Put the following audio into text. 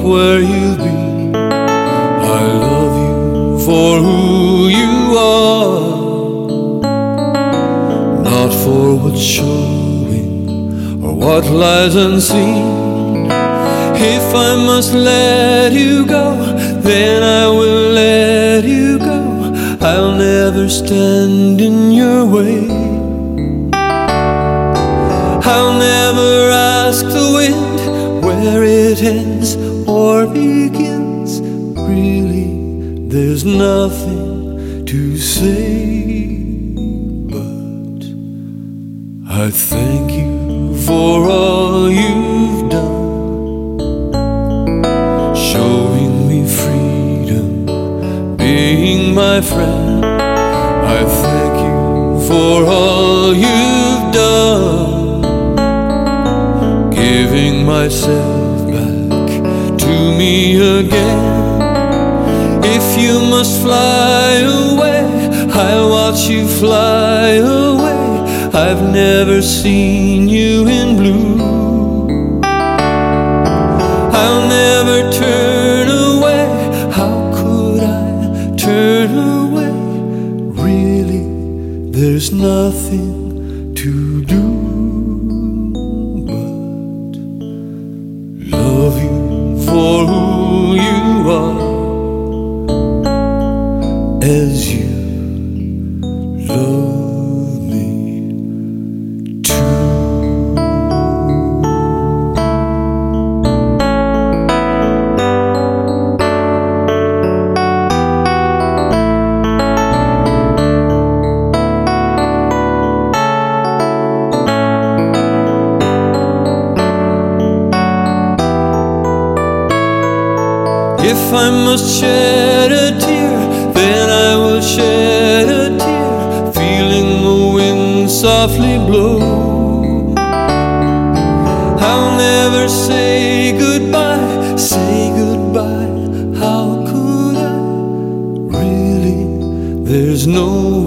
where you've been. I love you for who you are, not for what's showing or what lies unseen. If I must let you go, then I will let you go. I'll never stand in your way. I'll never ask the wind where it ends or begins. Really, there's nothing to say, but I thank you for all you've done, showing me freedom, being my friend. I thank you for all you've done, giving myself back to me again. If you must fly away, I'll watch you fly away. I've never seen you in blue. I'll never turn away. How could I turn away? Really, there's nothing to do but love you for who you are, as you love me too. If I must shed a tear, then I will shed a tear, feeling the wind softly blow. I'll never say goodbye, say goodbye. How could I? Really, there's no